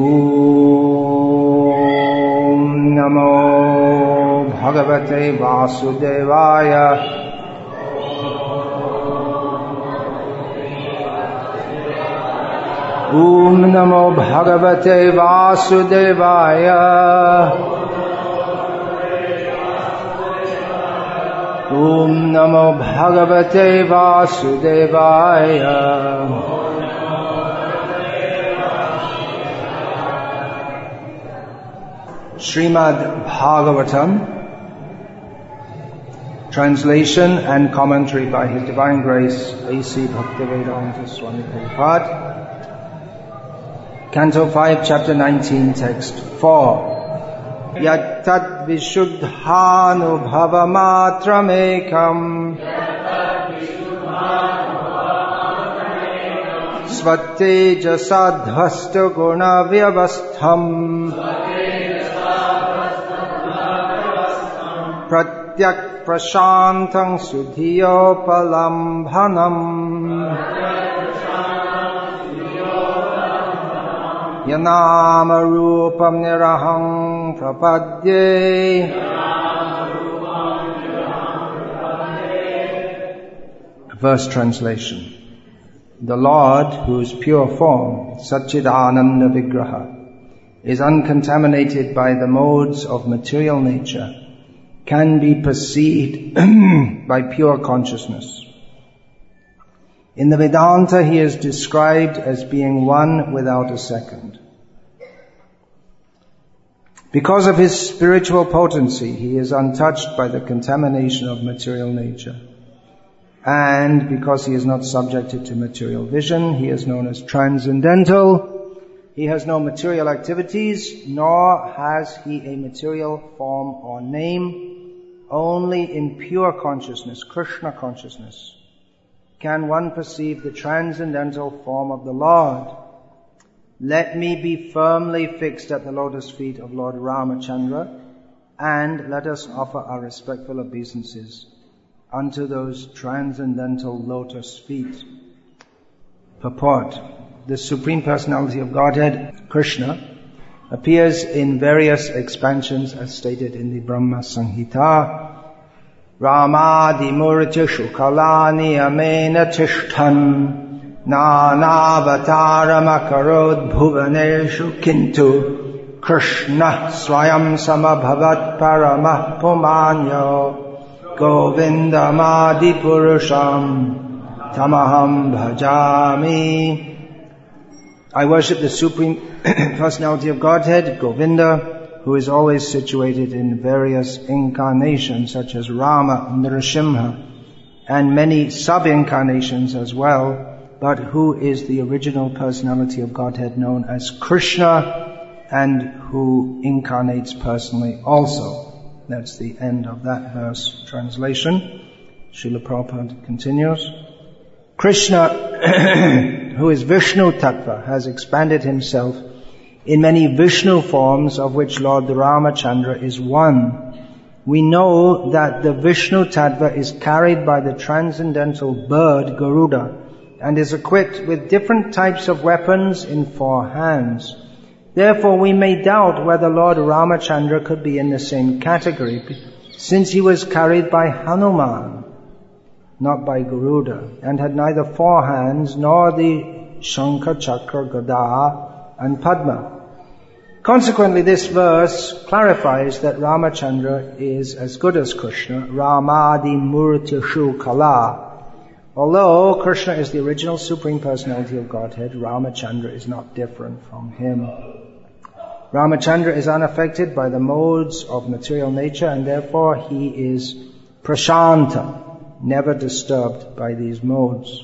Om Namo Bhagavate Vasudevaya. Om Namo Bhagavate Vasudevaya. Om Namo Bhagavate Vasudevaya. Srimad Bhagavatam, translation and commentary by His Divine Grace A.C. Bhaktivedanta Swami Prabhupada, Canto 5, Chapter 19, Text 4. Yat tat vishuddhanubhava matramekam svatejasadhvasta guna vyavastham pratyak prashantang sudhiyopalambhanam yanama rupam niraham prapadye. Verse translation. The Lord, who is pure form, Satchidananda Vigraha, is uncontaminated by the modes of material nature, can be perceived by pure consciousness. In the Vedanta, he is described as being one without a second. Because of his spiritual potency, he is untouched by the contamination of material nature. And because he is not subjected to material vision, he is known as transcendental. He has no material activities, nor has he a material form or name. Only in pure consciousness, Krishna consciousness, can one perceive the transcendental form of the Lord. Let me be firmly fixed at the lotus feet of Lord Ramachandra, and let us offer our respectful obeisances unto those transcendental lotus feet. Purport. The Supreme Personality of Godhead, Krishna, appears in various expansions as stated in the Brahma Samhita. Ramadi murti shukalani amena tishtan nanavataram akarod bhuvaneshu kintu Krishna swayam samabhavat paramah pumanyo govindamadi purusham tamaham bhajami. I worship the Supreme Personality of Godhead, Govinda, who is always situated in various incarnations such as Rama, Nrsimha, and many sub-incarnations as well, but who is the original personality of Godhead known as Krishna, and who incarnates personally also. That's the end of that verse translation. Srila Prabhupada continues. Krishna, who is Vishnu Tattva, has expanded himself in many Vishnu forms, of which Lord Ramachandra is one. We know that the Vishnu Tattva is carried by the transcendental bird Garuda and is equipped with different types of weapons in 4 hands. Therefore, we may doubt whether Lord Ramachandra could be in the same category, since he was carried by Hanuman, not by Garuda, and had neither 4 hands nor the Shankha, Chakra, Gada, and Padma. Consequently, this verse clarifies that Ramachandra is as good as Krishna, Ramadi Murtishu Kala. Although Krishna is the original Supreme Personality of Godhead, Ramachandra is not different from him. Ramachandra is unaffected by the modes of material nature, and therefore he is prashanta, never disturbed by these modes.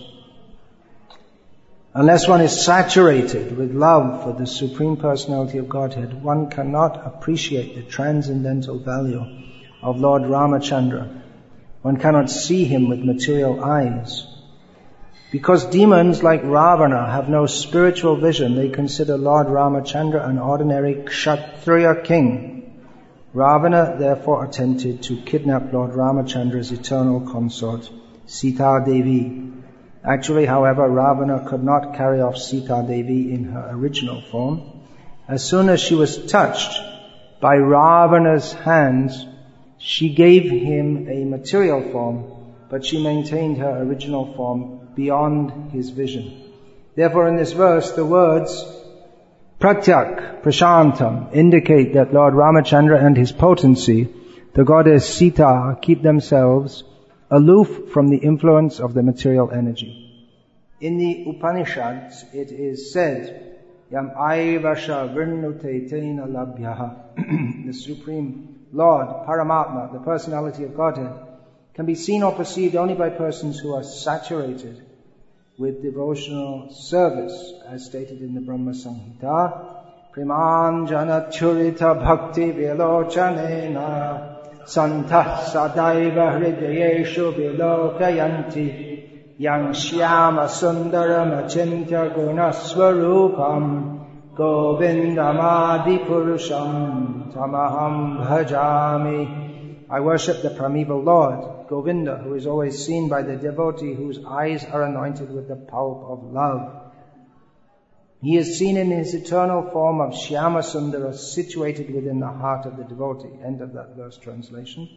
Unless one is saturated with love for the Supreme Personality of Godhead, one cannot appreciate the transcendental value of Lord Ramachandra. One cannot see him with material eyes. Because demons like Ravana have no spiritual vision, they consider Lord Ramachandra an ordinary Kshatriya king. Ravana therefore attempted to kidnap Lord Ramachandra's eternal consort, Sita Devi. Actually, however, Ravana could not carry off Sita Devi in her original form. As soon as she was touched by Ravana's hands, she gave him a material form, but she maintained her original form beyond his vision. Therefore, in this verse, the words Pratyak, Prashantam, indicate that Lord Ramachandra and his potency, the goddess Sita, keep themselves aloof from the influence of the material energy. In the Upanishads, it is said, Yam aivasha virnute tena labhyaha. The Supreme Lord, Paramatma, the personality of Godhead, can be seen or perceived only by persons who are saturated with devotional service, as stated in the Brahma Samhita. Primanjana churita bhakti vilochanena santah sadaiva hridayeshu vilokayanti yang shyama sundaram achintya gunaswarupam govindamadi purusham tamaham bhajami. I worship the primeval Lord, Govinda, who is always seen by the devotee whose eyes are anointed with the pulp of love. He is seen in his eternal form of Shyama Sundara, situated within the heart of the devotee. End of that verse translation.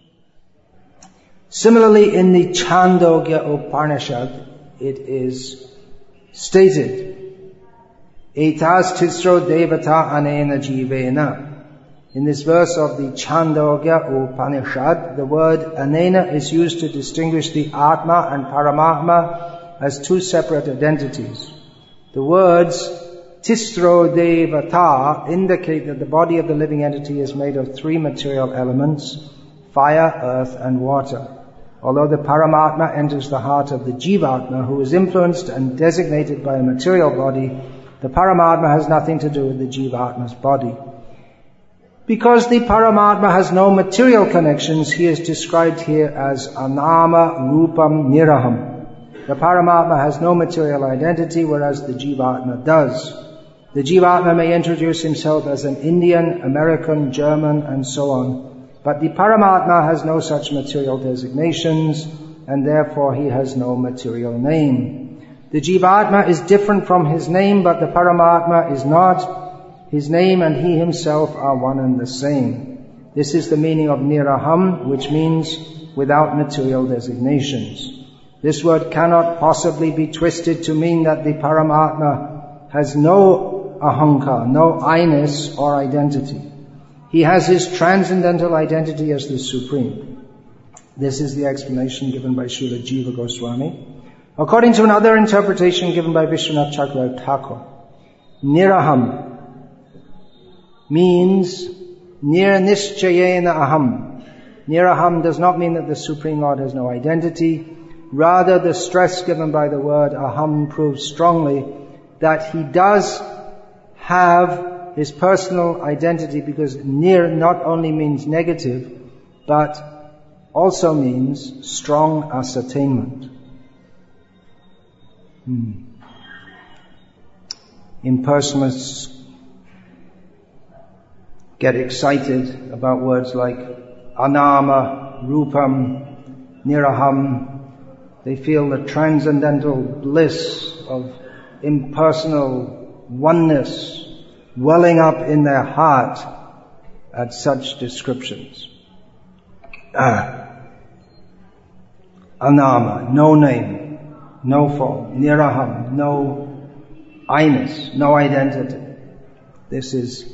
Similarly, in the Chandogya Upanishad, it is stated, Etas tisro devata anena jivena. In this verse of the Chandogya Upanishad, the word anena is used to distinguish the Atma and Paramatma as two separate identities. The words Tistro Devata indicate that the body of the living entity is made of three material elements, fire, earth and water. Although the Paramatma enters the heart of the Jivatma, who is influenced and designated by a material body, the Paramatma has nothing to do with the Jivatma's body. Because the Paramatma has no material connections, he is described here as Anama Rupam Niraham. The Paramatma has no material identity, whereas the Jivatma does. The Jivatma may introduce himself as an Indian, American, German, and so on. But the Paramatma has no such material designations, and therefore he has no material name. The Jivatma is different from his name, but the Paramatma is not. His name and he himself are one and the same. This is the meaning of Niraham, which means without material designations. This word cannot possibly be twisted to mean that the Paramatma has no ahankar, no I-ness or identity. He has his transcendental identity as the Supreme. This is the explanation given by Srila Jiva Goswami. According to another interpretation given by Vishwanath Chakravarti Thakur, Niraham means Nir Nischayena Aham. Niraham does not mean that the Supreme Lord has no identity. Rather, the stress given by the word Aham proves strongly that he does have his personal identity, because Nir not only means negative, but also means strong ascertainment. Impersonalists get excited about words like Anama, Rupam, Niraham. They feel the transcendental bliss of impersonal oneness welling up in their heart at such descriptions. Anama, no name, no form. Niraham, no I-ness, no identity. This is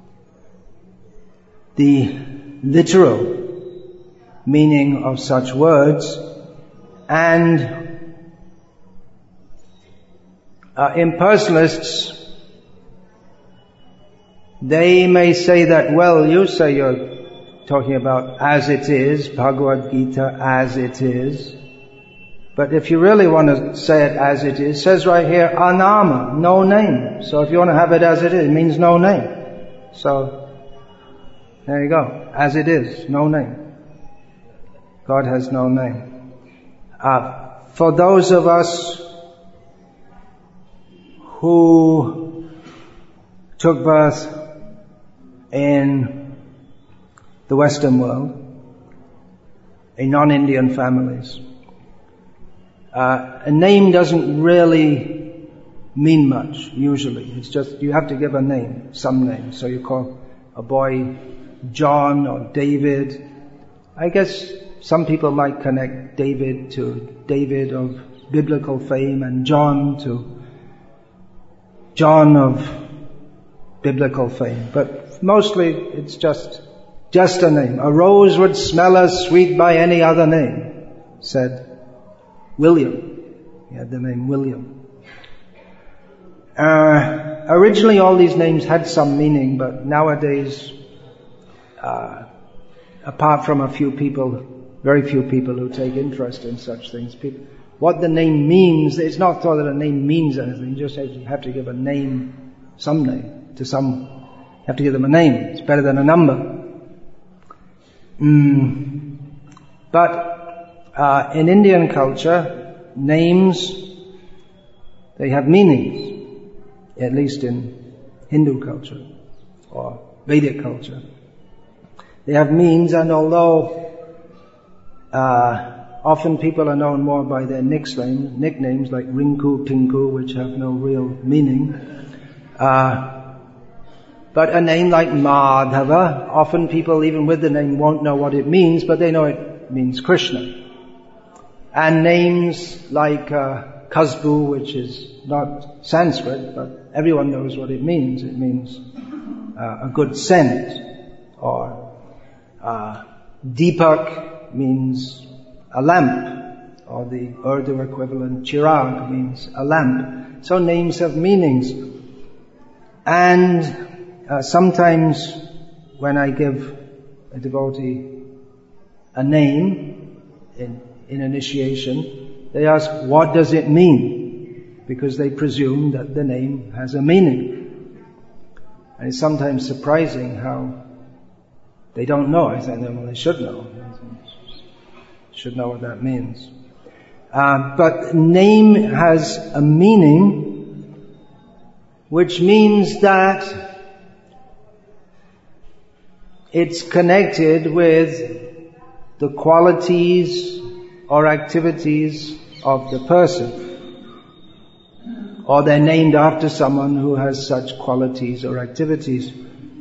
the literal meaning of such words, and impersonalists, they may say that, well, you say you're talking about as it is, Bhagavad Gita as it is, but if you really want to say it as it is, it says right here, Anama, no name. So if you want to have it as it is, it means no name. So there you go. As it is, no name. God has no name. For those of us who took birth in the Western world, in non-Indian families, a name doesn't really mean much, usually. It's just, you have to give a name, some name. So you call a boy John or David. I guess some people might connect David to David of biblical fame and John to John of biblical fame. But mostly it's just a name. A rose would smell as sweet by any other name, said William. He had the name William. Originally all these names had some meaning, but nowadays, apart from a few people, very few people who take interest in such things, what the name means, it's not thought that a name means anything. You just have to give a name, some name, to some, you have to give them a name. It's better than a number. But in Indian culture, names, they have meanings, at least in Hindu culture or Vedic culture. They have meanings, and although often people are known more by their nicknames like Rinku, Tinku, which have no real meaning, but a name like Madhava, often people even with the name won't know what it means, but they know it means Krishna. And names like Kasbu, which is not Sanskrit, but everyone knows what it means. It means a good scent. Or Deepak means a lamp, or the Urdu equivalent Chirag means a lamp. So names have meanings. And sometimes when I give a devotee a name in initiation, they ask, what does it mean? Because they presume that the name has a meaning. And it's sometimes surprising how they don't know. I think, well, they should know. Should know what that means. But name has a meaning, which means that it's connected with the qualities or activities of the person. Or they're named after someone who has such qualities or activities.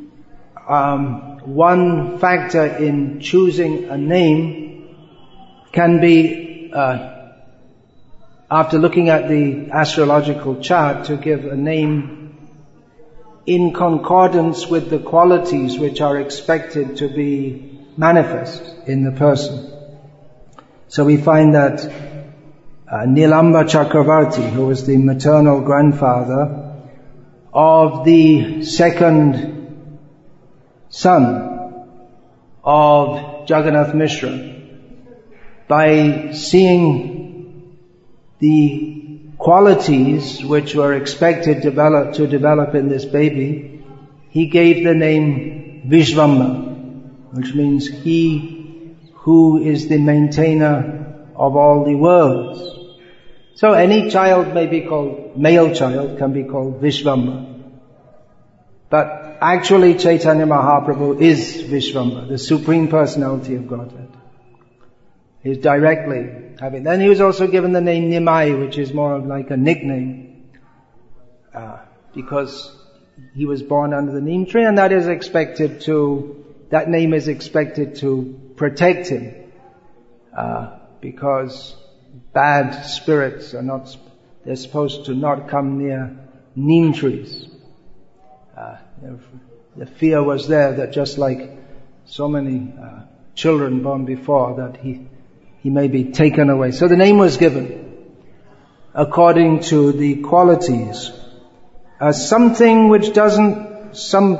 One factor in choosing a name can be, after looking at the astrological chart, to give a name in concordance with the qualities which are expected to be manifest in the person. So we find that Nilamba Chakravarti, who was the maternal grandfather of the second son of Jagannath Mishra, by seeing the qualities which were expected to develop in this baby, he gave the name Vishvamba, which means he who is the maintainer of all the worlds. So any child may be called, male child can be called Vishvamba. But actually Chaitanya Mahaprabhu is Vishvamba, the Supreme Personality of Godhead. He's directly having. Then he was also given the name Nimai, which is more like a nickname, because he was born under the neem tree, and that name is expected to protect him, because bad spirits they're supposed to not come near neem trees. The fear was there that just like so many children born before, that he may be taken away. So the name was given according to the qualities. Something which doesn't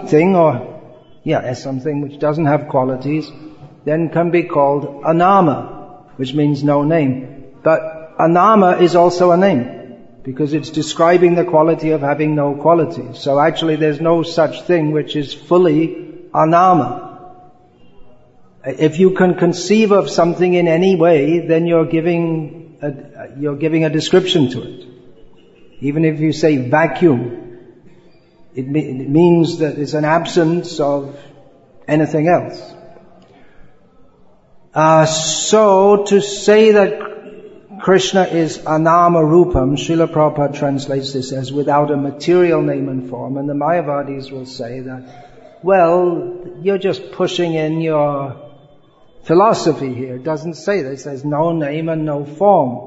have qualities then can be called anama, which means no name. But anama is also a name, because it's describing the quality of having no qualities. So actually there's no such thing which is fully anama. If you can conceive of something in any way, then you're giving a description to it. Even if you say vacuum, it means that it's an absence of anything else. So to say that Krishna is anama rupam. Srila Prabhupada translates this as without a material name and form. And the Mayavadis will say that, well, you're just pushing in your philosophy here. It doesn't say that. It says no name and no form.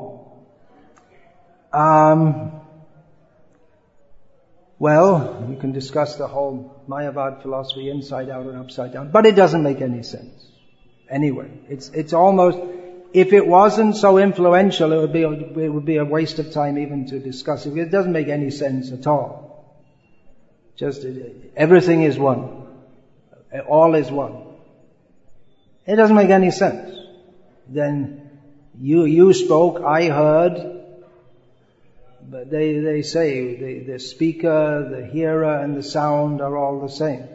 Well, you can discuss the whole Mayavad philosophy inside out and upside down, but it doesn't make any sense. Anyway, it's almost, if it wasn't so influential, it would be a waste of time even to discuss it. It doesn't make any sense at all. Just, everything is one. All is one. It doesn't make any sense. Then you spoke, I heard, but they say the speaker, the hearer, and the sound are all the same.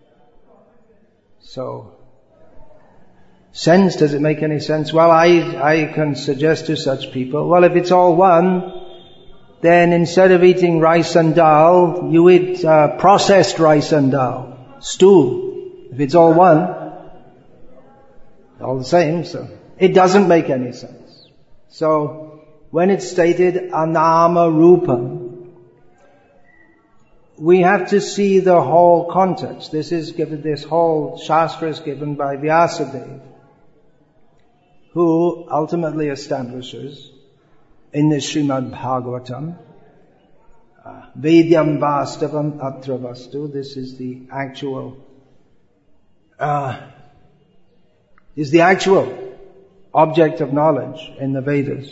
So, sense, does it make any sense? Well, I can suggest to such people, well, if it's all one, then instead of eating rice and dal, you eat processed rice and dal, stew. If it's all one, all the same, so it doesn't make any sense. So, when it's stated anama rupam, we have to see the whole context. This whole shastra is given by Vyasadeva, who ultimately establishes in the Srimad Bhagavatam, Vedyam Vastavam Atra Vastu. This is the actual object of knowledge in the Vedas,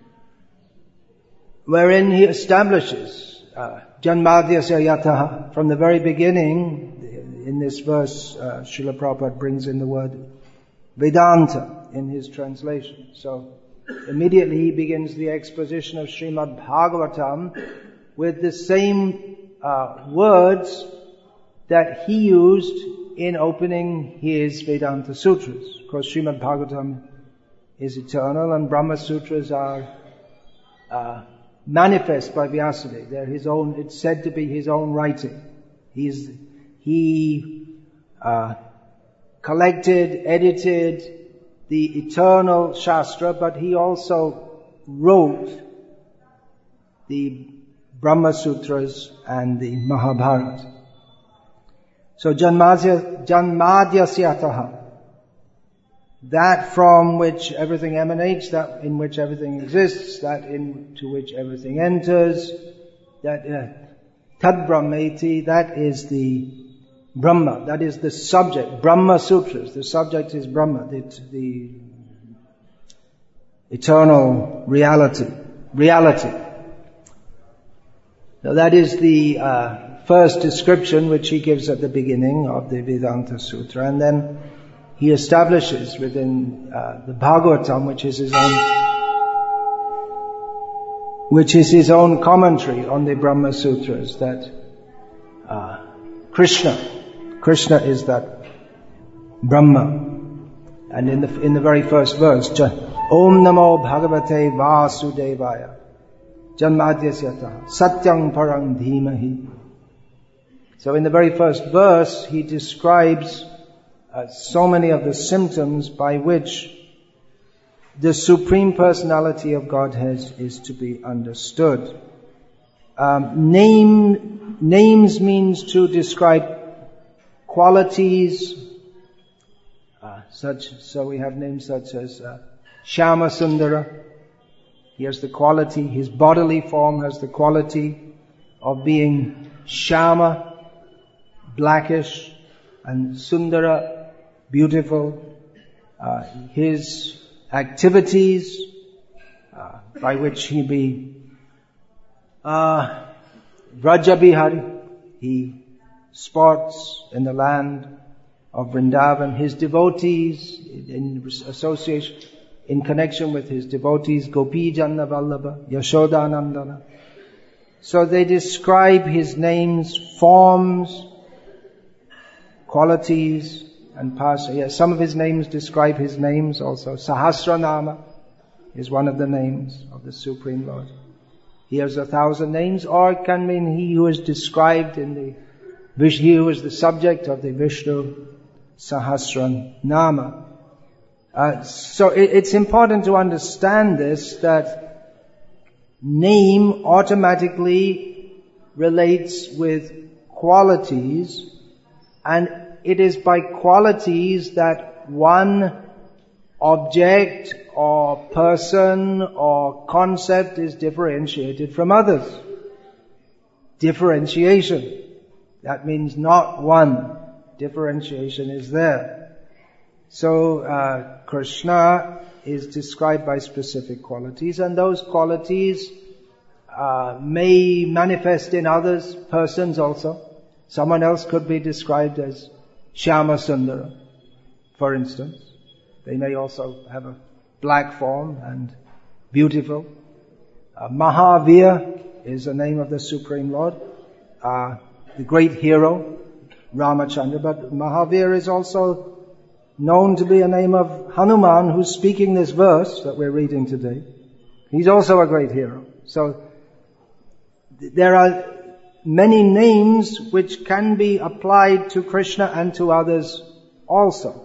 wherein he establishes Janmadhyasya Yataha. From the very beginning, in this verse, Srila Prabhupada brings in the word Vedanta in his translation. So immediately he begins the exposition of Srimad Bhagavatam with the same words that he used in opening his Vedanta Sutras. Of course, Srimad Bhagavatam is eternal, and Brahma Sutras are manifest by Vyasadeva. They're his own. It's said to be his own writing. He collected, edited the eternal Shastra, but he also wrote the Brahma Sutras and the Mahabharata. So Janmadhyasyataha, that from which everything emanates, that in which everything exists, that into which everything enters, that Tad Brahmeti, that is the Brahma, that is the subject, Brahma Sutras, the subject is Brahma, the eternal reality. Now that is the first description which he gives at the beginning of the Vedanta Sutra, and then he establishes within the Bhagavatam, which is his own commentary on the Brahma Sutras, that Krishna is that Brahma. And in the very first verse, Om Namo Bhagavate Vasudevaya Janmadhyasyataha Satyam Parang Dhimahi. So in the very first verse, he describes so many of the symptoms by which the Supreme Personality of Godhead is to be understood. Names means to describe qualities, so we have names such as Shyama Sundara. He has the quality, his bodily form has the quality of being Shyama, blackish, and Sundara, beautiful. His activities, by which he be Vrajabihari, he sports in the land of Vrindavan. His devotees, in association, in connection with his devotees, Gopi Janna Vallabha, Yashodanandana. So they describe his names, forms, qualities, and past. Yes, some of his names describe his names also. Sahasranama is one of the names of the Supreme Lord. He has 1,000 names, or it can mean he who is described in the he who is the subject of the Vishnu Sahasranama. So it's important to understand this, that name automatically relates with qualities, and it is by qualities that one object or person or concept is differentiated from others. Differentiation. That means not one. Differentiation is there. So Krishna is described by specific qualities, and those qualities may manifest in others, persons also. Someone else could be described as Shyama Sundara, for instance. They may also have a black form and beautiful. Mahavir is the name of the Supreme Lord, the great hero, Ramachandra. But Mahavir is also known to be a name of Hanuman, who's speaking this verse that we're reading today. He's also a great hero. So there are many names which can be applied to Krishna and to others also.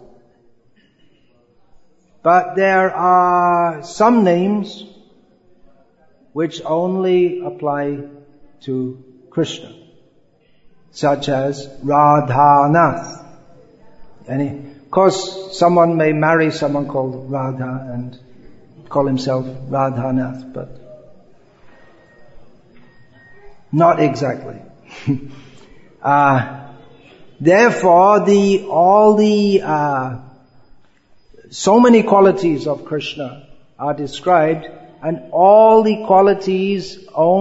But there are some names which only apply to Krishna, such as Radhanath. And of course, someone may marry someone called Radha and call himself Radhanath, but not exactly. Therefore, so many qualities of Krishna are described, and all qualities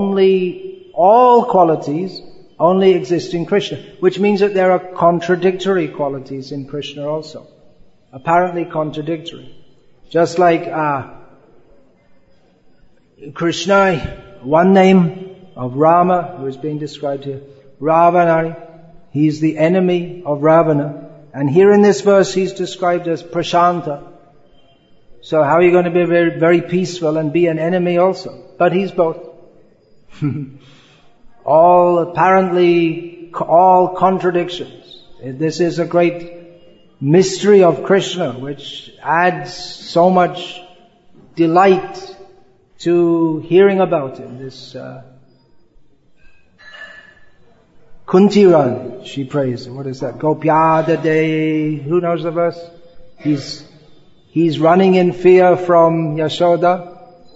only exist in Krishna, which means that there are contradictory qualities in Krishna also. Apparently contradictory. Just like Krishna, one name of Rama, who is being described here, Ravana, he's the enemy of Ravana. And here in this verse he's described as Prashanta. So how are you going to be very, very peaceful and be an enemy also? But he's both. All contradictions. This is a great mystery of Krishna, which adds so much delight to hearing about him. This Kunti Rani, she prays. What is that? Gopyada Day. Who knows the verse? He's running in fear from Yashoda.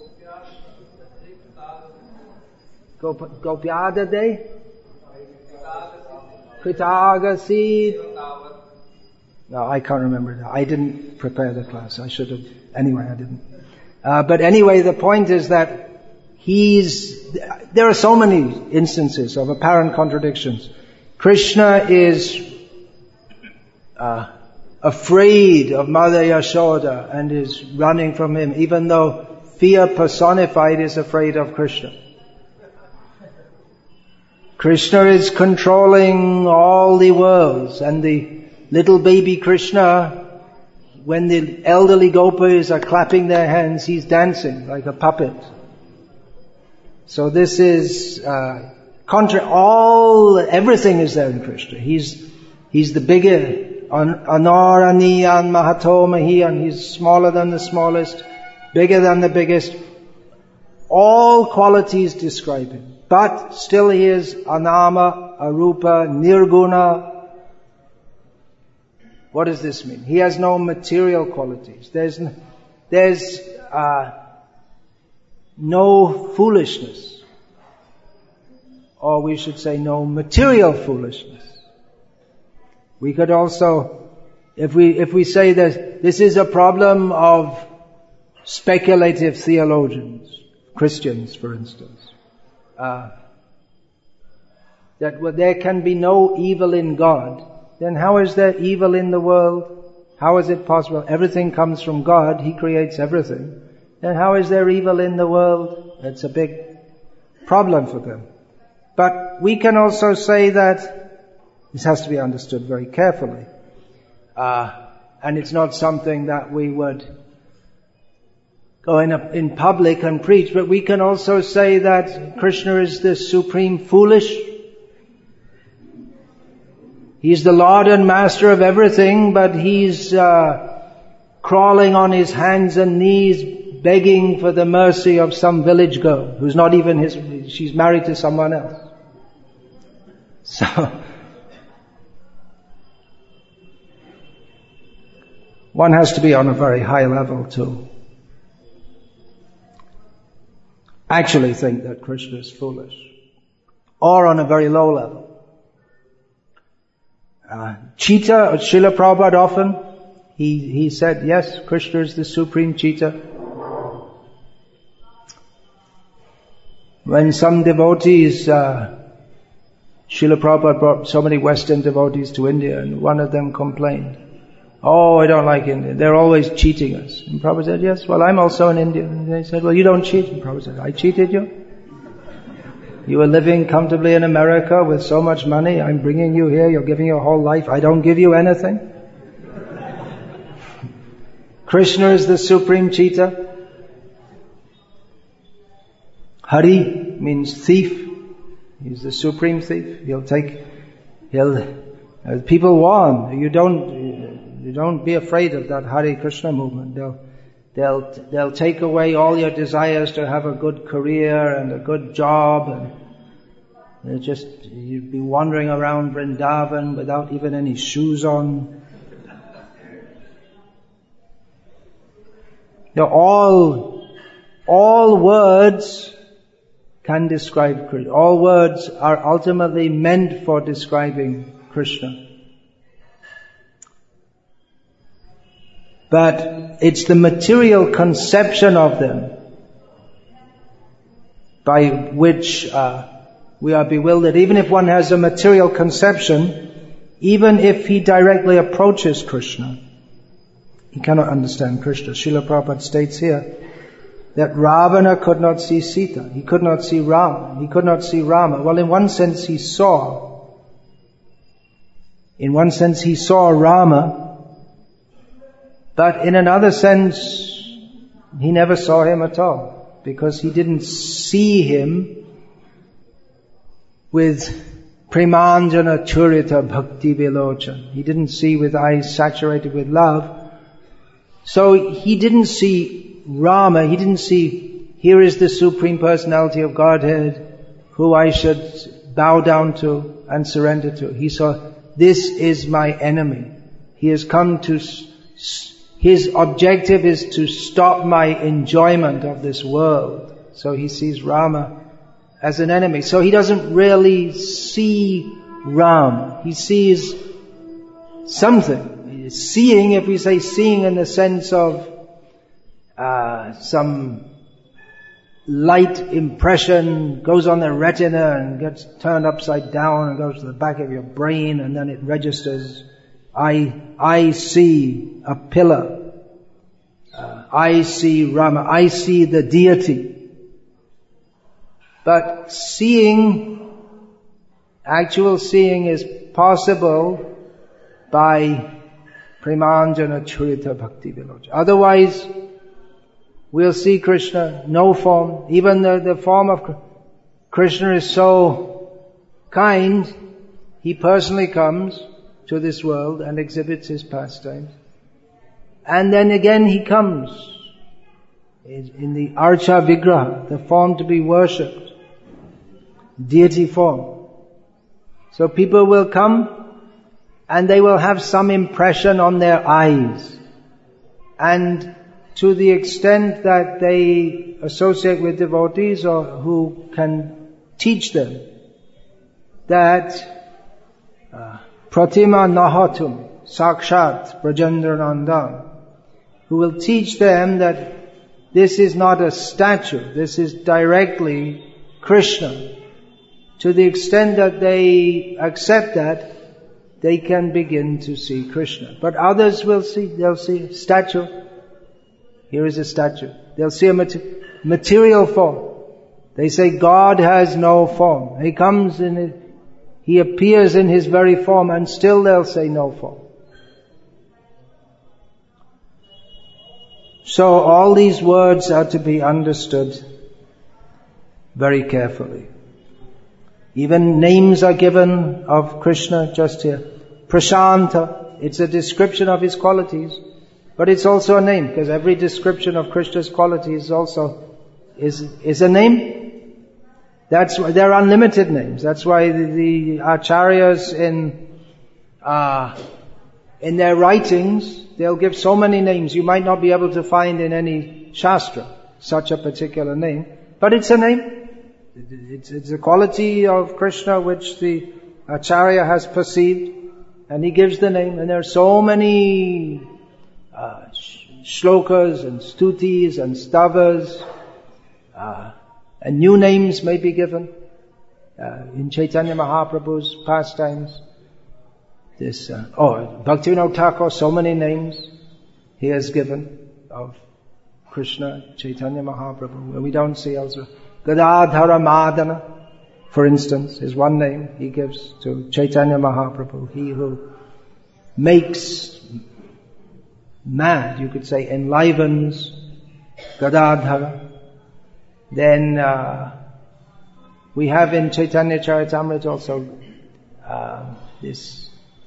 Gopyada Day? Kritagasi. No, I can't remember that. I didn't prepare the class. I should have. Anyway, I didn't. But anyway, the point is that there are so many instances of apparent contradictions. Krishna is afraid of Mother Yashoda and is running from him, even though fear personified is afraid of Krishna. Krishna is controlling all the worlds, and the little baby Krishna, when the elderly gopis are clapping their hands, he's dancing like a puppet. So this is everything is there in Krishna. He's the bigger, Anaraniyan Mahato Mahiyan. He's smaller than the smallest, bigger than the biggest. All qualities describe him. But still he is Anama, Arupa, Nirguna. What does this mean? He has no material qualities. There's no foolishness. Or we should say no material foolishness. We could also, if we say that this is a problem of speculative theologians, Christians for instance, that there can be no evil in God, then how is there evil in the world? How is it possible? Everything comes from God. He creates everything. Then how is there evil in the world? That's a big problem for them. But we can also say that this has to be understood very carefully. And it's not something that we would go in public and preach, but we can also say that Krishna is the supreme foolish. He's the Lord and Master of everything, but he's crawling on his hands and knees, begging for the mercy of some village girl who's not even his, she's married to someone else. So, one has to be on a very high level to actually think that Krishna is foolish. Or on a very low level. Cheetah, Srila Prabhupada often, he said, yes, Krishna is the supreme cheetah. When some devotees, Srila Prabhupada brought so many Western devotees to India, and one of them complained, oh, I don't like India, they're always cheating us. And Prabhupada said, yes, well, I'm also in India. And they said, well, you don't cheat. And Prabhupada said, I cheated you? You were living comfortably in America with so much money. I'm bringing you here. You're giving your whole life. I don't give you anything. Krishna is the supreme cheetah. Hari means thief. He's the supreme thief. People warn, you don't be afraid of that Hare Krishna movement. They'll take away all your desires to have a good career and a good job, and you'd be wandering around Vrindavan without even any shoes on. All words can describe Krishna. All words are ultimately meant for describing Krishna. But it's the material conception of them by which we are bewildered. Even if one has a material conception, even if he directly approaches Krishna, he cannot understand Krishna. Srila Prabhupada states here that Ravana could not see Sita. He could not see Rama. He could not see Rama. Well, in one sense he saw. In one sense he saw Rama. But in another sense, he never saw him at all, because he didn't see him with premanjana churita bhakti vilochan. He didn't see with eyes saturated with love. So he didn't see Rama, he didn't see, here is the Supreme Personality of Godhead, who I should bow down to and surrender to. He saw, this is my enemy. He has come to... His objective is to stop my enjoyment of this world. So he sees Rama as an enemy. So he doesn't really see Rama. He sees something. Seeing, if we say seeing in the sense of some light impression goes on the retina and gets turned upside down and goes to the back of your brain, and then it registers, I see a pillar. I see Rama. I see the deity. But actual seeing is possible by premanjana churita bhakti vilocha. Otherwise, we'll see Krishna, no form. Even the form of Krishna is so kind, he personally comes to this world and exhibits his pastimes. And then again he comes in the Archa Vigraha, the form to be worshipped, deity form. So people will come and they will have some impression on their eyes. And to the extent that they associate with devotees or who can teach them that Pratima Nahatum Sakshat Brajendranandam, who will teach them that this is not a statue, this is directly Krishna. To the extent that they accept that, they can begin to see Krishna. But others they'll see a statue. Here is a statue. They'll see a material form. They say God has no form. He appears in His very form, and still they'll say no form. So all these words are to be understood very carefully. Even names are given of Krishna just here. Prashanta, it's a description of His qualities. But it's also a name, because every description of Krishna's quality is also is a name. That's why they're unlimited names. That's why the acharyas in their writings, they'll give so many names. You might not be able to find in any shastra such a particular name, but it's a name. It's a quality of Krishna which the acharya has perceived, and he gives the name. And there are so many shlokas and stutis and stavas, and new names may be given in Chaitanya Mahaprabhu's pastimes. Bhaktivinoda Thakur, so many names he has given of Krishna, Chaitanya Mahaprabhu, where we don't see elsewhere. Gadadhara Madana, for instance, is one name he gives to Chaitanya Mahaprabhu. He who makes mad, you could say, enlivens, Gadadhara. Then we have in Chaitanya Charitamrita also this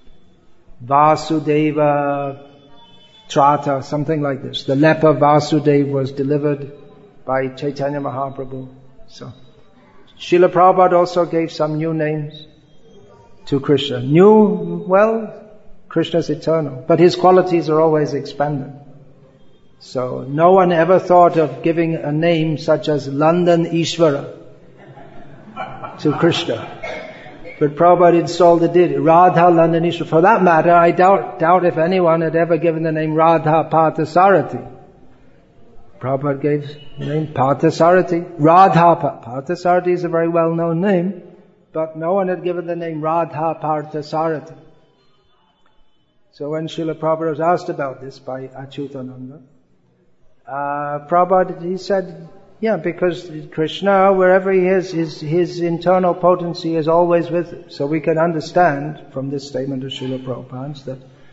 Vasudeva Trata, something like this. The leper Vasudeva was delivered by Chaitanya Mahaprabhu. So Srila Prabhupada also gave some new names to Krishna. Krishna's eternal, but his qualities are always expanded. So no one ever thought of giving a name such as London Ishvara to Krishna. But Prabhupada installed it. Radha London Ishvara. For that matter, I doubt if anyone had ever given the name Radha Parthasarathi. Prabhupada gave the name Parthasarathi. Radha Parthasarathi is a very well-known name, but no one had given the name Radha Parthasarathi. So when Srila Prabhupada was asked about this by Achyutananda, Prabhupada, he said, because Krishna, wherever he is, his internal potency is always with him. So we can understand from this statement of Srila Prabhupada's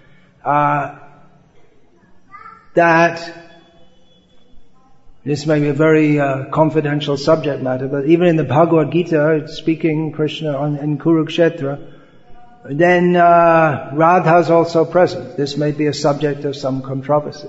that this may be a very confidential subject matter, but even in the Bhagavad Gita, speaking Krishna in Kurukshetra, then Radha is also present. This may be a subject of some controversy.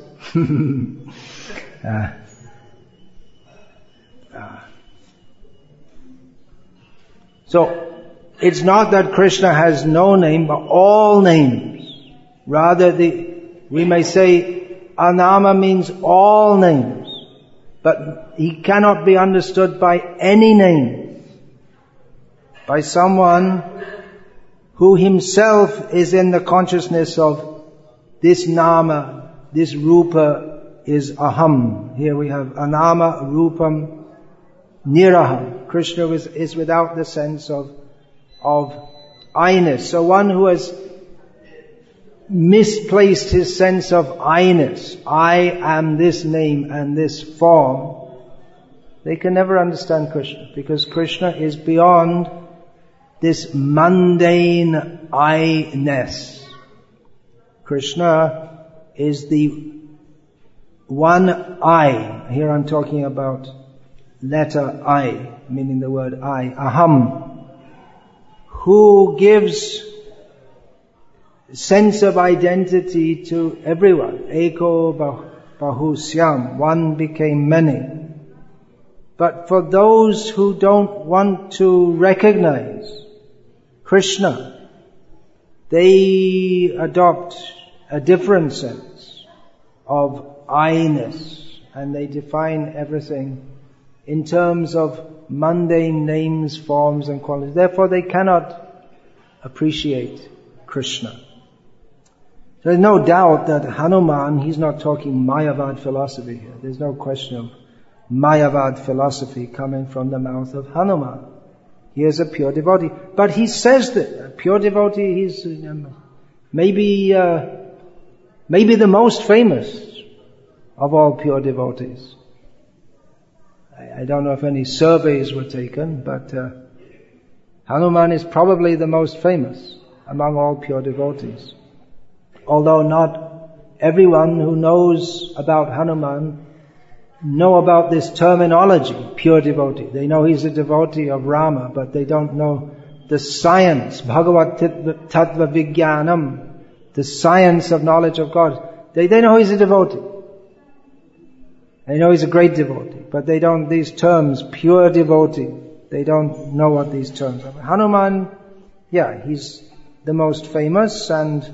So it's not that Krishna has no name, but all names. Rather, we may say Anama means all names, but he cannot be understood by any name, by someone who himself is in the consciousness of this Nama, this Rupa is Aham. Here we have Anama, Rupam, Niraham. Krishna is without the sense of I-ness. So one who has misplaced his sense of I-ness, I am this name and this form, they can never understand Krishna, because Krishna is beyond this mundane I-ness. Krishna is the one I. Here I'm talking about letter I, meaning the word I, Aham, who gives sense of identity to everyone. Eko Bahusyam, one became many. But for those who don't want to recognize Krishna, they adopt a different sense of I-ness, and they define everything in terms of mundane names, forms and qualities. Therefore they cannot appreciate Krishna. There's no doubt that Hanuman, he's not talking Mayavad philosophy here. There's no question of Mayavad philosophy coming from the mouth of Hanuman. He is a pure devotee. But he says that a pure devotee, he's maybe the most famous of all pure devotees. I don't know if any surveys were taken, but Hanuman is probably the most famous among all pure devotees. Although not everyone who knows about Hanuman know about this terminology, pure devotee. They know he's a devotee of Rama, but they don't know the science, Bhagavat Tattva Vijnanam, the science of knowledge of God. They know he's a devotee. They know he's a great devotee, but they don't, these terms, pure devotee, they don't know what these terms are. Hanuman, he's the most famous and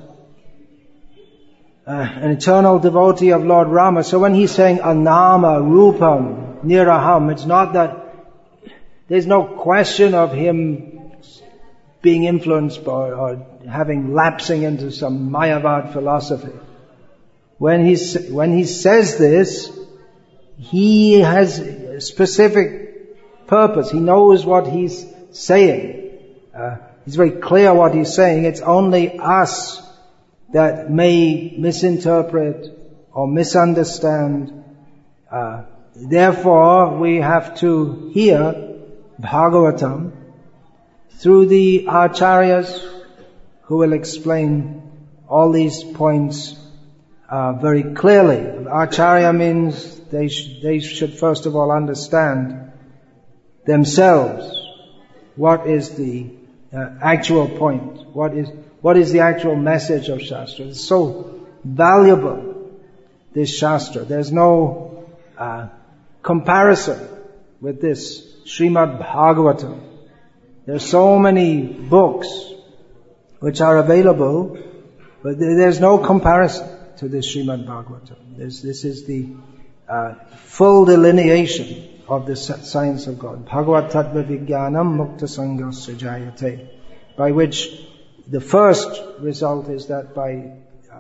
an eternal devotee of Lord Rama. So when he's saying anama, rupam, niraham, it's not that, there's no question of him being influenced by or lapsing into some Mayavad philosophy. When he says this, he has a specific purpose. He knows what he's saying. It's very clear what he's saying. It's only us that may misinterpret or misunderstand. Therefore, we have to hear Bhagavatam through the acharyas who will explain all these points very clearly. Acharya means they should first of all understand themselves what is the actual point, what is the actual message of Shastra. It's so valuable, this Shastra. There's no comparison with this Srimad Bhagavatam. There's so many books which are available, but there's no comparison to this Srimad Bhagavatam. This is the full delineation of the science of God. Bhagavat Tattva Vijnanam Mukta Sanghasya Jayate. By which the first result is that by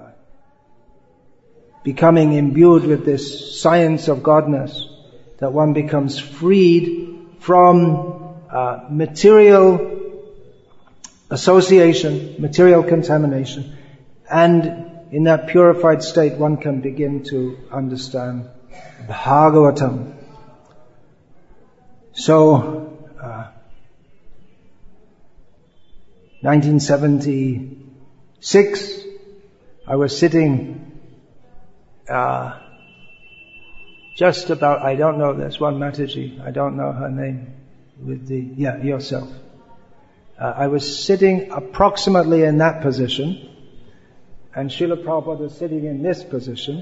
becoming imbued with this science of Godness, that one becomes freed from material association, material contamination, and in that purified state one can begin to understand Bhagavatam. So, 1976, I was sitting just about, I don't know, there's one Mataji, I don't know her name, yourself. I was sitting approximately in that position, and Srila Prabhupada was sitting in this position,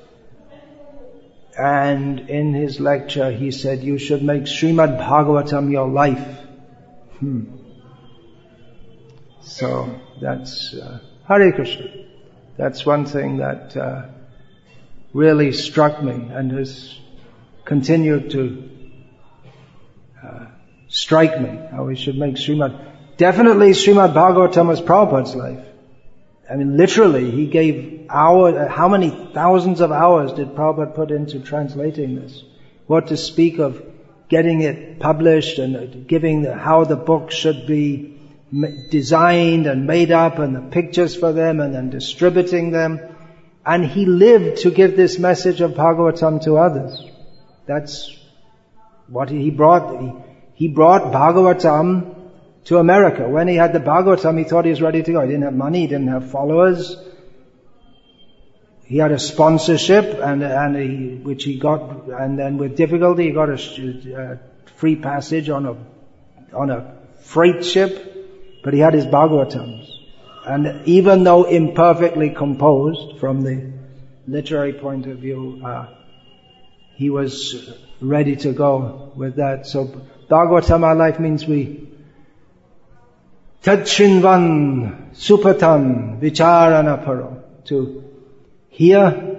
and in his lecture he said, you should make Srimad Bhagavatam your life. So that's Hare Krishna. That's one thing that really struck me and has continued to strike me, how we should make definitely Srimad Bhagavatam was Prabhupada's life. I mean, literally, he gave how many thousands of hours did Prabhupada put into translating this? What to speak of getting it published and giving how the book should be designed and made up and the pictures for them and then distributing them. And he lived to give this message of Bhagavatam to others. That's what he brought. He brought Bhagavatam to America. When he had the Bhagavatam, he thought he was ready to go. He didn't have money, he didn't have followers. He had a sponsorship, which he got, and then with difficulty he got a free passage on a freight ship, but he had his Bhagavatams. And even though imperfectly composed from the literary point of view, he was ready to go with that. So Bhagavatam, our life, means we Tachinvan Supatan Vicharana Paro, to hear,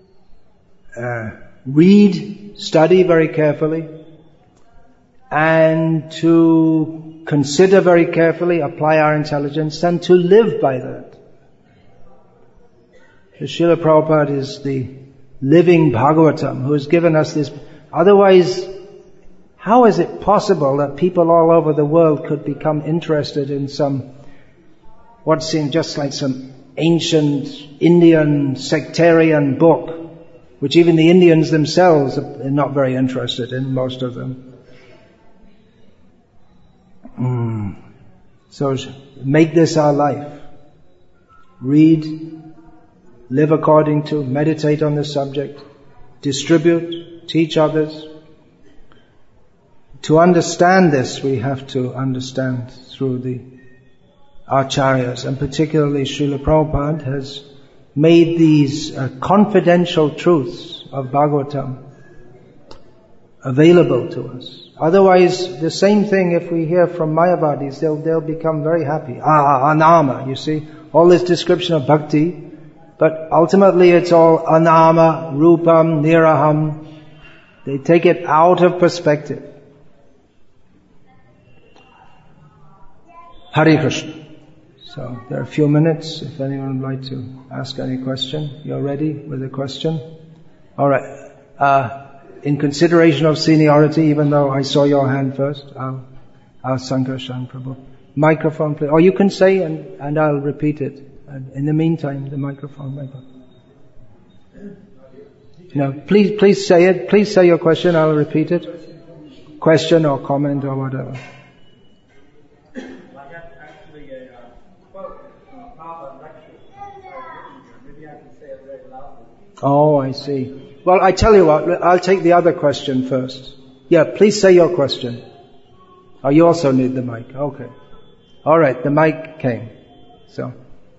read, study very carefully, and to consider very carefully, apply our intelligence, and to live by that. The Srila Prabhupada is the living Bhagavatam who has given us this. Otherwise, how is it possible that people all over the world could become interested in what seemed just like some ancient Indian sectarian book, which even the Indians themselves are not very interested in, most of them. So make this our life. Read, live according to, meditate on this subject, distribute, teach others. To understand this, we have to understand through the acharyas, and particularly Srila Prabhupada has made these confidential truths of Bhagavatam available to us. Otherwise, the same thing if we hear from Mayavadis, they'll become very happy. Anama, you see, all this description of bhakti, but ultimately it's all anama, rupam, niraham. They take it out of perspective. Hare Krishna. So there are a few minutes if anyone would like to ask any question. You're ready with a question? Alright. In consideration of seniority, even though I saw your hand first, I'll Sankarshan Prabhu. Microphone, please. Or you can say and I'll repeat it. And in the meantime, the microphone. No, please say it. Please say your question. I'll repeat it. Question or comment or whatever. I have actually a quote from a Prabhupada lecture. Maybe I can say it very loudly. Oh, I see. Well, I tell you what, I'll take the other question first. Yeah, please say your question. Oh, you also need the mic. Okay. Alright, the mic came. So.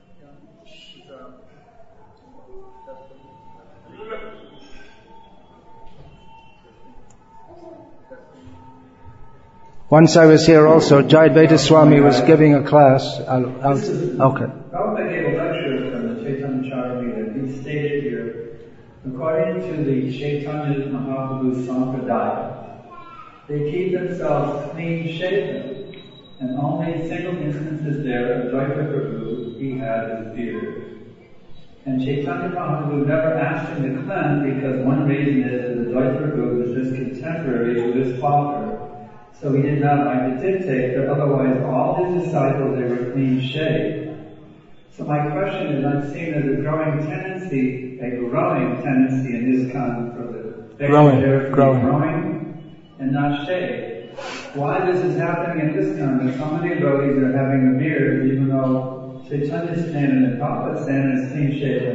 Once I was here also, Jayadvaita Swami was giving a class. Okay. Prabhupada gave a lecture from the Chaitanya Charitamrita. He stated here, according to the Chaitanya Mahaprabhu Sampradaya, they keep themselves clean shaven, and only single instances there of Dvaita Prabhu, he had his beard. And Chaitanya Mahaprabhu never asked him to cleanse because one reason is that the Dvaita Prabhu was just contemporary with his father. So he did not like to dictate, but otherwise all his disciples, they were clean shaved. So my question is, I'm seeing there's a growing tendency in ISKCON for the growing and not shaved. Why this is happening in ISKCON, that so many devotees are having a beard, even though Chaitanya standing and Prabhupada standing is clean shaven.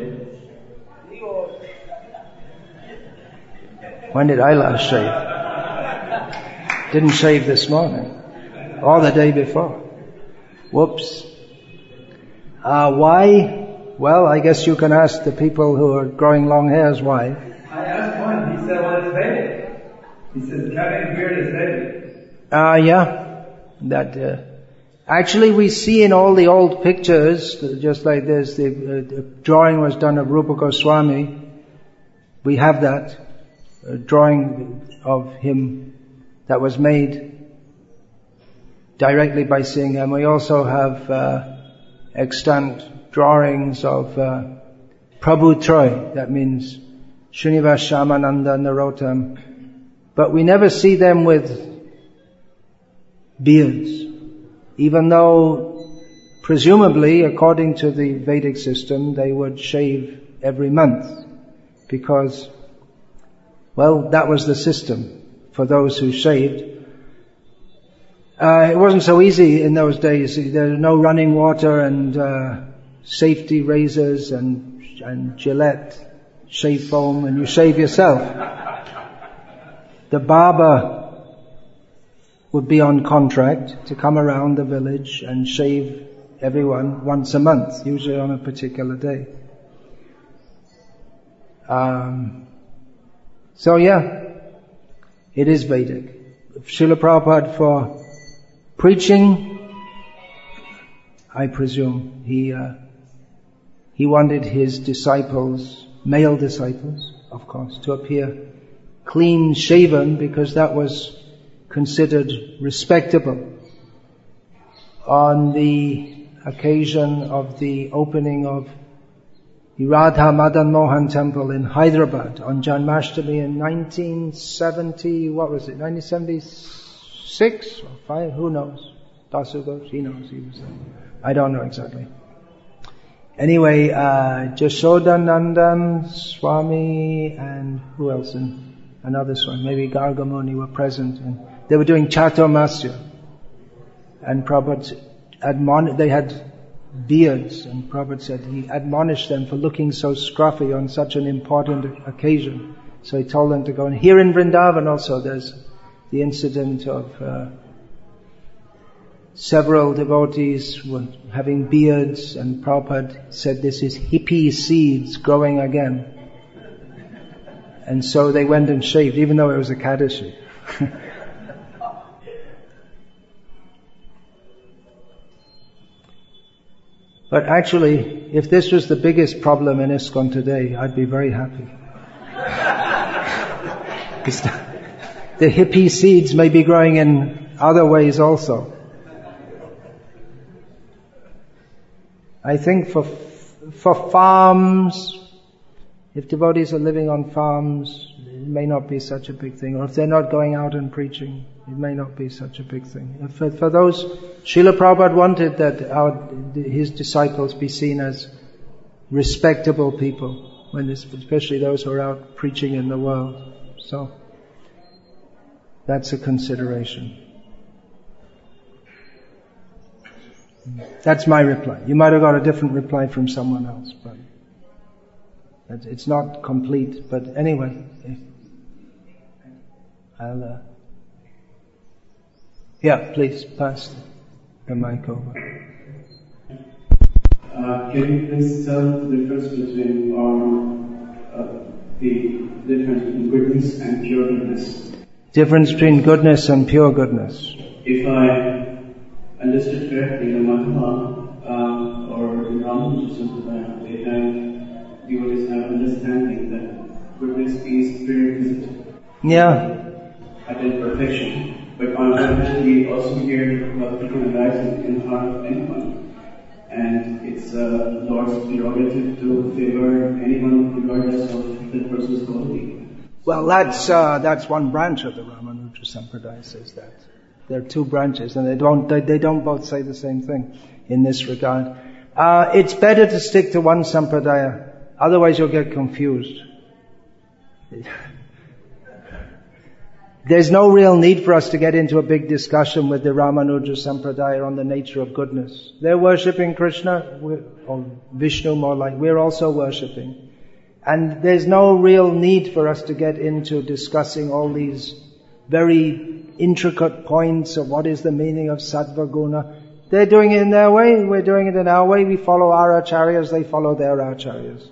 When did I last shave? Didn't shave this morning. Or the day before. Whoops. Why? Well, I guess you can ask the people who are growing long hairs why. I asked one, he said, well, it's Vedic. He says, having a beard is Vedic. Yeah. Actually we see in all the old pictures, just like this, the drawing was done of Rupa Goswami. We have that drawing of him that was made directly by seeing him. We also have extant drawings of Prabhu Troy, that means Srinivas Shamananda Narottam. But we never see them with beards, even though presumably, according to the Vedic system, they would shave every month, because, well, that was the system for those who shaved. It wasn't so easy in those days. There was no running water and safety razors and Gillette shave foam, and you shave yourself. The barber would be on contract to come around the village and shave everyone once a month, usually on a particular day. So yeah, it is Vedic. Srila Prabhupada, for preaching, I presume, he wanted his disciples, male disciples, of course, to appear clean shaven, because that was considered respectable. On the occasion of the opening of the Radha Madan Mohan temple in Hyderabad on Janmashtami in 1970, 1976 or 5, who knows? Dasu Ghosh, he knows, he was there. I don't know exactly. Anyway, Jashodanandan Swami and who else? And another Swami, maybe Gargamuni were present, and they were doing Chaturmasya. And Prabhupada they had beards, and Prabhupada said he admonished them for looking so scruffy on such an important occasion. So he told them to go. And here in Vrindavan also there's the incident of several devotees were having beards, and Prabhupada said this is hippie seeds growing again. And so they went and shaved, even though it was Ekadashi. But actually, if this was the biggest problem in ISKCON today, I'd be very happy. Because the hippie seeds may be growing in other ways also. I think for farms, if devotees are living on farms, it may not be such a big thing. Or if they're not going out and preaching, it may not be such a big thing. For those, Srila Prabhupada wanted that his disciples be seen as respectable people, especially those who are out preaching in the world. So, that's a consideration. That's my reply. You might have got a different reply from someone else, but it's not complete. But anyway, please pass the mic over. Can you please tell the difference between goodness and pure goodness? Difference between goodness and pure goodness. If I understood correctly, the Mahatma or the Ramanuja Sampradaya, devotees have understanding that goodness is prerequisite. At perfection. But on the other hand, we also hear about the arising in the heart of anyone. And it's Lord's prerogative to favor anyone regardless of the person's quality. Well, that's one branch of the Ramanuja Sampradaya says that. There are two branches, and they don't both say the same thing in this regard. It's better to stick to one Sampradaya, otherwise you'll get confused. There's no real need for us to get into a big discussion with the Ramanuja Sampradaya on the nature of goodness. They're worshipping Krishna, or Vishnu more like, we're also worshipping. And there's no real need for us to get into discussing all these very intricate points of what is the meaning of sattva guna. They're doing it in their way, we're doing it in our way. We follow our acharyas, they follow their acharyas.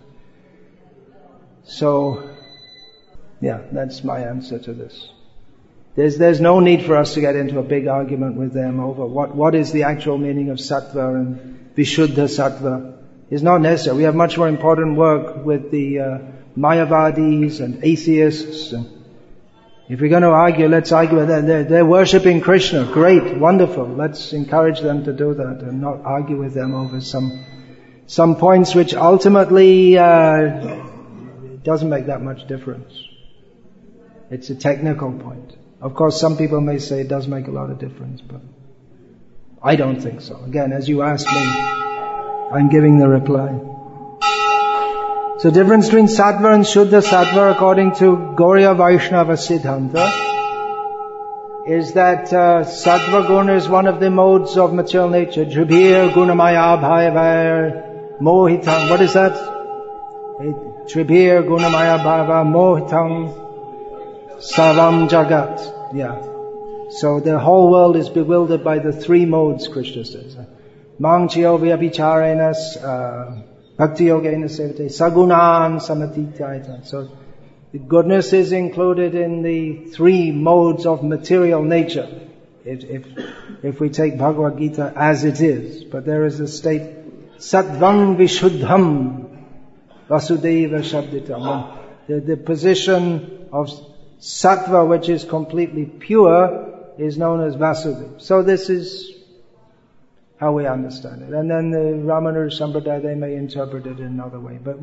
So, that's my answer to this. There's no need for us to get into a big argument with them over what is the actual meaning of sattva and vishuddha sattva. It's not necessary. We have much more important work with the Mayavadis and atheists. And if we're going to argue, let's argue with them. They're worshipping Krishna. Great, wonderful. Let's encourage them to do that and not argue with them over some points which ultimately doesn't make that much difference. It's a technical point. Of course, some people may say it does make a lot of difference, but I don't think so. Again, as you asked me, I'm giving the reply. So difference between sattva and shuddha sattva, according to Gauriya Vaishnava Siddhanta, is that sattva guna is one of the modes of material nature. Tribhir gunamaya bhaivar mohitam. What is that? Tribhir gunamaya bhaivar mohitam savam jagat. So the whole world is bewildered by the three modes, Krishna says. Mangchiyo vyabhicharenas bhakti yogena sevate sagunan samatityaita. So the goodness is included in the three modes of material nature. If we take Bhagavad Gita as it is. But there is a state, sattvam vishuddham vasudeva shabditam. The position of sattva, which is completely pure, is known as Vasudeva. So this is how we understand it. And then the Ramanuja Sampradaya, they may interpret it in another way. But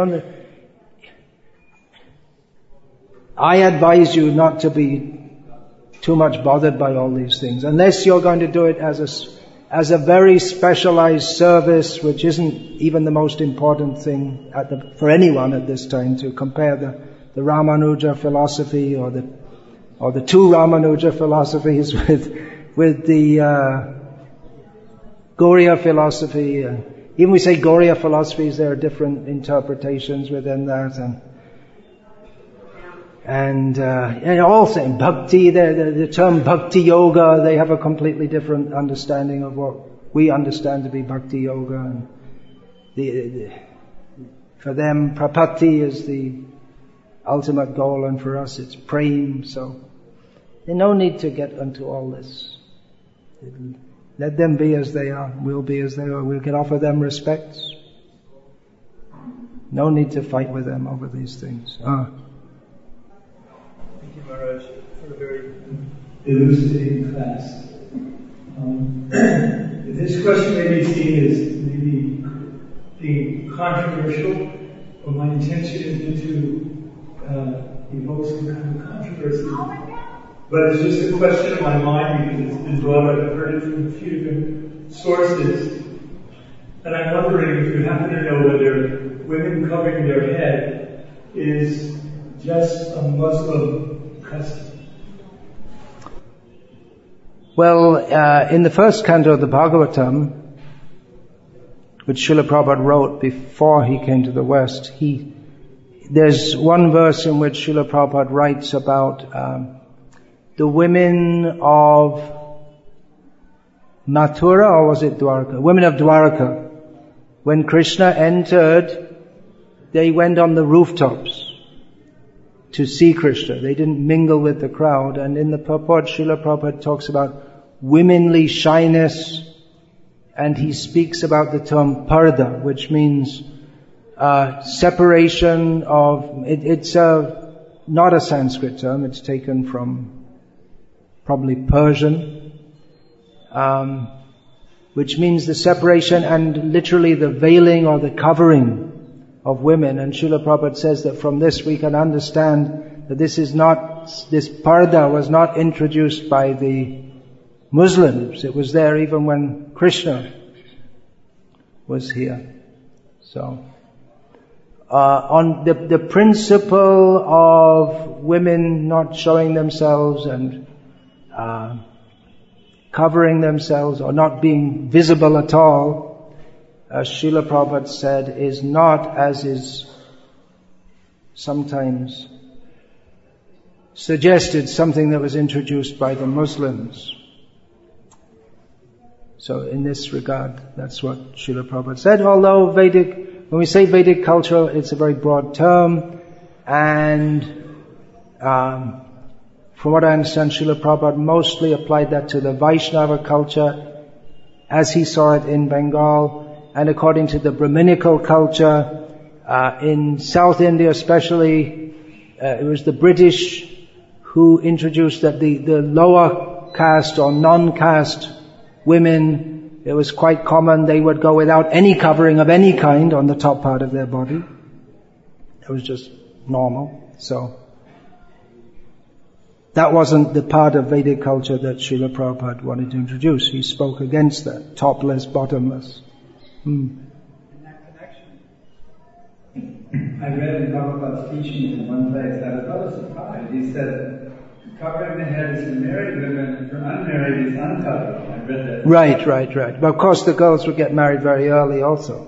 I advise you not to be too much bothered by all these things, unless you're going to do it as a very specialized service, which isn't even the most important thing for anyone at this time, to compare the Ramanuja philosophy or the two Ramanuja philosophies with the Gauriya philosophy. Even we say Gauriya philosophies, there are different interpretations within that. And all saying bhakti, the term bhakti yoga, they have a completely different understanding of what we understand to be bhakti yoga. And for them, prapatti is the ultimate goal, and for us it's prem. So there's no need to get into all this. Let them be as they are. We'll be as they are. We can offer them respects. No need to fight with them over these things. Thank you, Maharaj, for a very elucidating class. This question may be seen as maybe being controversial, but my intention isn't to evoke some kind of controversy. But it's just a question in my mind because it's been brought up. I've heard it from a few different sources. And I'm wondering if you happen to know whether women covering their head is just a Muslim custom. Well, in the first canto of the Bhagavatam, which Srila Prabhupada wrote before he came to the West, there's one verse in which Srila Prabhupada writes about the women of Mathura, or was it Dwarka? Women of Dwarka. When Krishna entered, they went on the rooftops to see Krishna. They didn't mingle with the crowd. And in the purport, Srila Prabhupada talks about womanly shyness, and he speaks about the term parda, which means separation of, it's not a Sanskrit term, it's taken from probably Persian, which means the separation and literally the veiling or the covering of women. And Srila Prabhupada says that from this we can understand that this parda was not introduced by the Muslims. It was there even when Krishna was here. So, on the principle of women not showing themselves and covering themselves or not being visible at all, as Srila Prabhupada said, is not, as is sometimes suggested, something that was introduced by the Muslims. So in this regard, that's what Srila Prabhupada said. Although when we say Vedic culture, it's a very broad term, and from what I understand, Srila Prabhupada mostly applied that to the Vaishnava culture as he saw it in Bengal, and according to the Brahminical culture in South India especially, it was the British who introduced that the lower caste or non-caste women, it was quite common, they would go without any covering of any kind on the top part of their body. It was just normal. So that wasn't the part of Vedic culture that Srila Prabhupada wanted to introduce. He spoke against that, topless, bottomless. In that connection, I read in Prabhupada's teachings in one place, I was rather surprised. He said, covering the head is for married women, for unmarried is uncovered. I read that. Right. But of course the girls would get married very early also.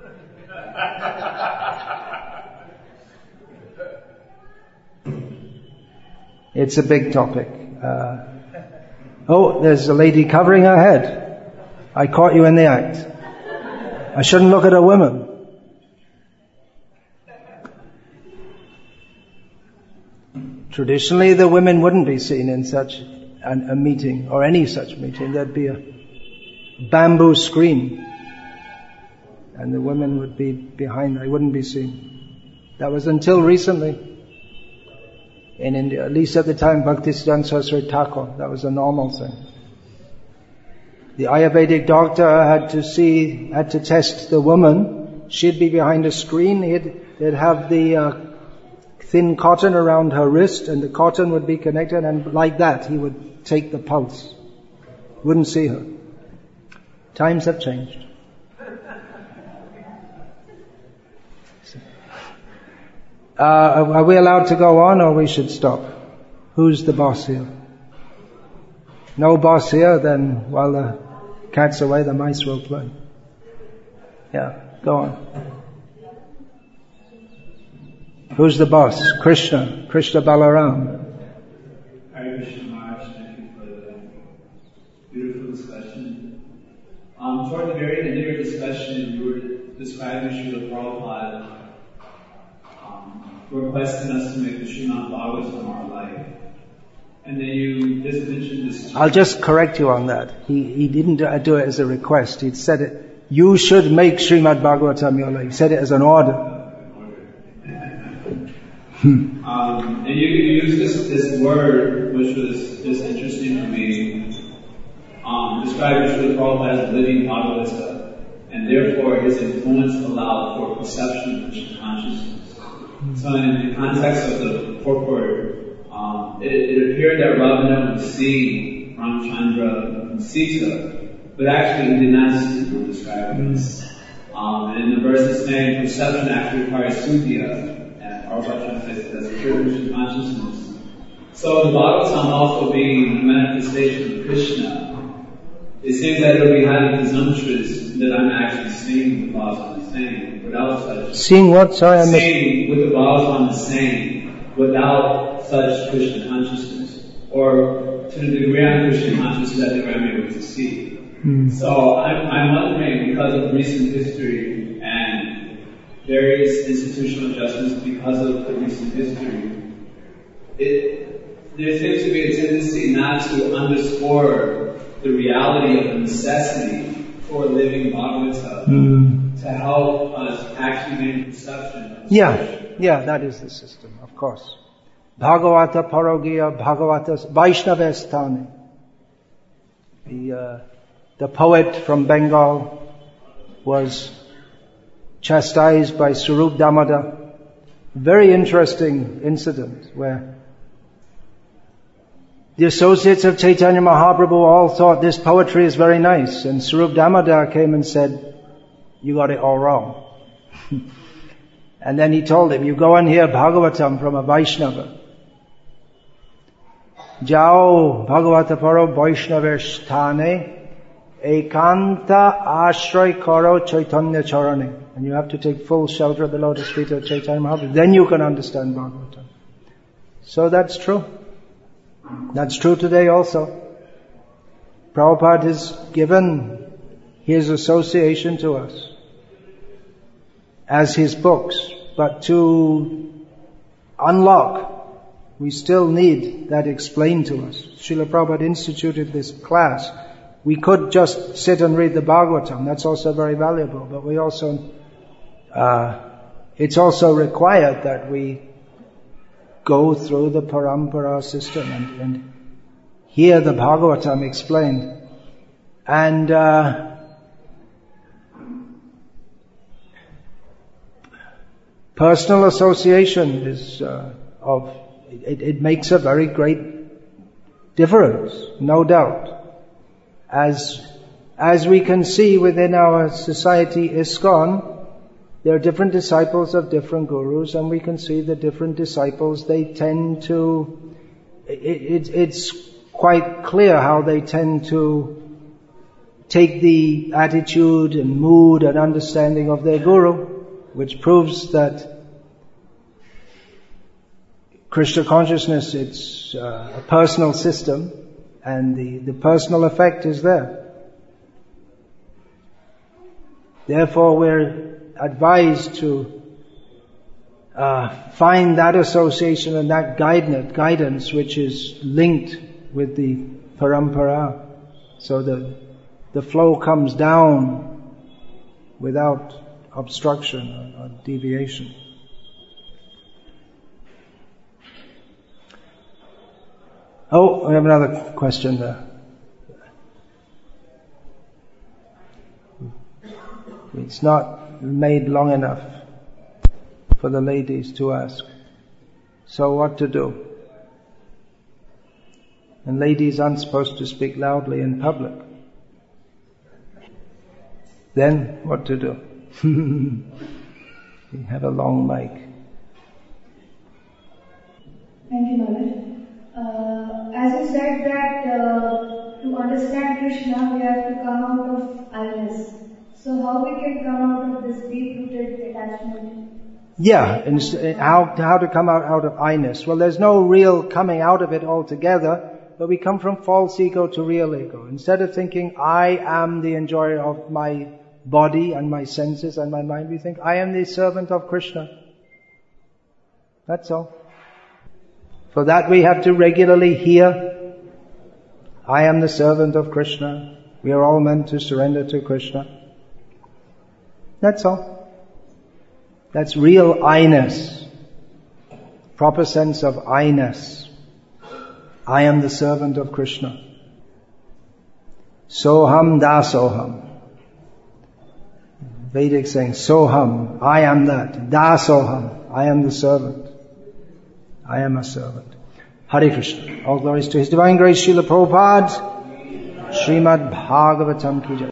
It's a big topic. There's a lady covering her head. I caught you in the act. I shouldn't look at a woman. Traditionally, the women wouldn't be seen in such a meeting, or any such meeting. There'd be a bamboo screen, and the women would be behind. They wouldn't be seen. That was until recently in India, at least at the time Bhaktisiddhanta Saraswati Thakur. That was a normal thing. The Ayurvedic doctor had to test the woman. She'd be behind a screen. They'd have the thin cotton around her wrist, and the cotton would be connected, and like that he would take the pulse. Wouldn't see her. Times have changed. Are we allowed to go on, or we should stop? Who's the boss here? No boss here, then while the cat's away, the mice will play. Yeah, go on. Who's the boss? Krishna. Krishna Balaram. Hare Krishna Maharaj, thank you for the beautiful discussion. Toward the very end of your discussion, you were describing Srila Prabhupada requesting us to make the Srimad Bhagavatam our life. And then you just mentioned this. I'll just correct you on that. He didn't do it as a request. He said it, you should make Srimad Bhagavatam your life. He said it as an order. And you used this word, which was just interesting to me, describing Srila Prabhupada as a living Bhagavata, and therefore his influence allowed for perception of Krishna consciousness. So in the context of the purport, it appeared that Ravana was seeing Ramchandra and Sita, but actually he did not see them describing this. And in the verse it's saying perception actually requires Sudhya, and Prabhupada translates it as pure Krishna consciousness. So the Bhagavatam also being a manifestation of Krishna, it seems that it would be highly presumptuous that I'm actually seeing what the Bhagavatam is saying without such. Seeing what? Sorry, I missed. Seeing what the Bhagavatam is saying without such Krishna consciousness, or to the degree I'm Krishna conscious that degree I'm able to see. So I'm wondering, because of recent history and various institutional adjustments because of the recent history, there seems to be a tendency not to underscore the reality of the necessity for living Bhagavata to help us actually gain perception. Yeah, that is the system, of course. Bhagavata Parogiya, Bhagavata Vaishnavesthani. The poet from Bengal was chastised by Swarup Damodar. Very interesting incident where the associates of Chaitanya Mahaprabhu all thought this poetry is very nice, and Swarup Damodar came and said, you got it all wrong. And then he told him, you go and hear Bhagavatam from a Vaishnava. Jao Bhagavata Paro Vaishnavesthane Ekanta Ashray Karo Chaitanya Charane. And you have to take full shelter of the lotus feet of Chaitanya Mahaprabhu. Then you can understand Bhagavatam. So that's true. That's true today also. Prabhupada has given his association to us as his books. But to unlock, we still need that explained to us. Srila Prabhupada instituted this class. We could just sit and read the Bhagavatam. That's also very valuable. But we also, it's also required that we go through the parampara system and hear the Bhagavatam explained. And personal association is it makes a very great difference, no doubt. As we can see within our society ISKCON, there are different disciples of different gurus, and we can see the different disciples, they tend to, it's quite clear how they tend to take the attitude and mood and understanding of their guru, which proves that Krishna consciousness, it's a personal system, and the personal effect is there. Therefore, we're advised to find that association and that guidance which is linked with the parampara, so that the flow comes down without obstruction or deviation. Oh, we have another question there. It's not made long enough for the ladies to ask. So what to do? And ladies aren't supposed to speak loudly in public. Then what to do? We have a long mic. Thank you, Maharaj. As you said that to understand Krishna we have to come out of I-ness. So how we can come out of this deep-rooted attachment? Yeah, how to come out of I-ness. Well, there's no real coming out of it altogether, but we come from false ego to real ego. Instead of thinking, I am the enjoyer of my body and my senses and my mind, we think, I am the servant of Krishna. That's all. For that we have to regularly hear, I am the servant of Krishna. We are all meant to surrender to Krishna. That's all. That's real I-ness. Proper sense of I-ness. I am the servant of Krishna. Soham dasoham. Vedic saying, Soham, I am that. Dasoham, I am the servant. I am a servant. Hare Krishna. All glories to His Divine Grace, Srila Prabhupada. Srimad Bhagavatam ki jai.